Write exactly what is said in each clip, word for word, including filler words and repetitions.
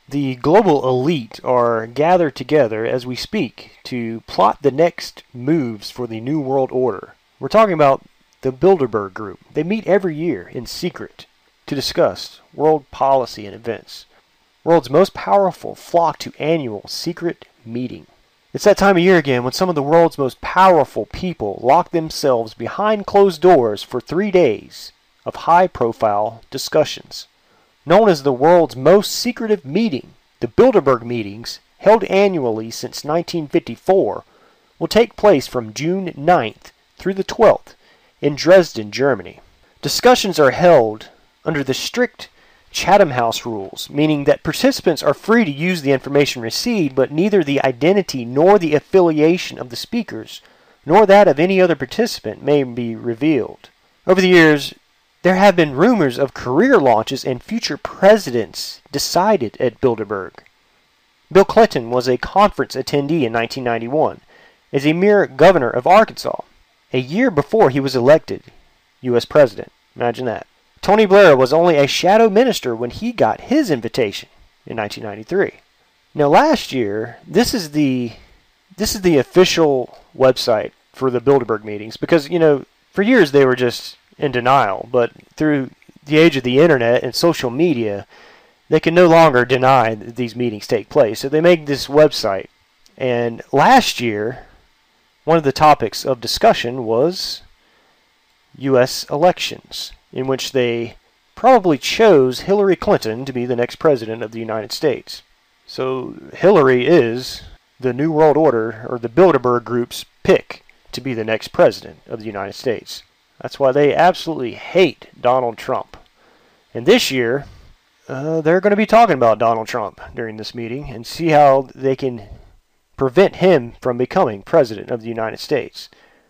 The global elite are gathered together as we speak to plot the next moves for the New World Order. We're talking about the Bilderberg Group. They meet every year in secret to discuss world policy and events. World's most powerful flock to annual secret meeting. It's that time of year again when some of the world's most powerful people lock themselves behind closed doors for three days of high-profile discussions. Known as the world's most secretive meeting, the Bilderberg meetings, held annually since nineteen fifty-four, will take place from June ninth through the twelfth in Dresden, Germany. Discussions are held under the strict Chatham House rules, meaning that participants are free to use the information received, but neither the identity nor the affiliation of the speakers, nor that of any other participant, may be revealed. Over the years, there have been rumors of career launches and future presidents decided at Bilderberg. Bill Clinton was a conference attendee in nineteen ninety-one as a mere governor of Arkansas, a year before he was elected U S president. Imagine that. Tony Blair was only a shadow minister when he got his invitation in nineteen ninety-three. Now last year, this is the this is the official website for the Bilderberg meetings because, you know, for years they were just in denial, but through the age of the internet and social media, they can no longer deny that these meetings take place. So they make this website. And last year, one of the topics of discussion was U S elections, in which they probably chose Hillary Clinton to be the next president of the United States. So Hillary is the New World Order, or the Bilderberg Group's pick to be the next president of the United States. That's why they absolutely hate Donald Trump. And this year, uh, they're going to be talking about Donald Trump during this meeting and see how they can prevent him from becoming president of the United States.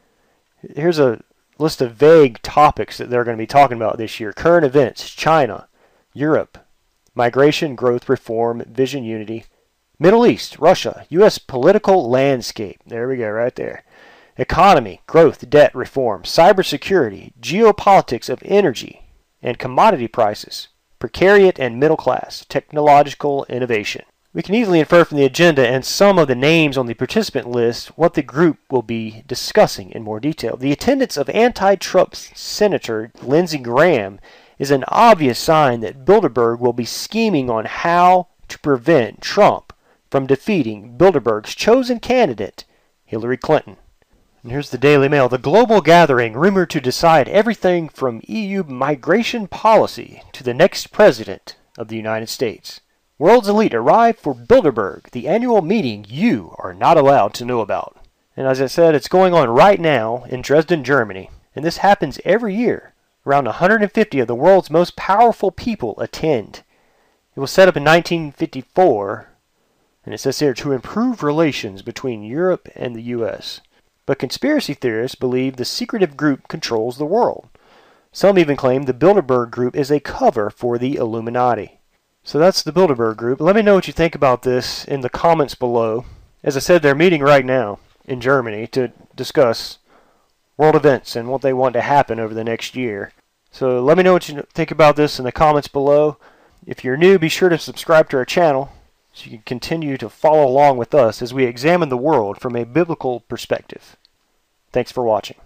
Here's a list of vague topics that they're going to be talking about this year. Current events, China, Europe, migration, growth, reform, vision, unity, Middle East, Russia, U S political landscape. There we go, right there. Economy, growth, debt, reform, cybersecurity, geopolitics of energy and commodity prices, precariat and middle class, technological innovation. We can easily infer from the agenda and some of the names on the participant list what the group will be discussing in more detail. The attendance of anti-Trump Senator Lindsey Graham is an obvious sign that Bilderberg will be scheming on how to prevent Trump from defeating Bilderberg's chosen candidate, Hillary Clinton. And here's the Daily Mail. The global gathering, rumored to decide everything from E U migration policy to the next president of the United States. World's elite arrive for Bilderberg, the annual meeting you are not allowed to know about. And as I said, it's going on right now in Dresden, Germany. And this happens every year. Around one hundred fifty of the world's most powerful people attend. It was set up in nineteen fifty-four, and it says here, to improve relations between Europe and the U S But conspiracy theorists believe the secretive group controls the world. Some even claim the Bilderberg Group is a cover for the Illuminati. So that's the Bilderberg Group. Let me know what you think about this in the comments below. As I said, they're meeting right now in Germany to discuss world events and what they want to happen over the next year. So let me know what you think about this in the comments below. If you're new, be sure to subscribe to our channel so you can continue to follow along with us as we examine the world from a biblical perspective. Thanks for watching.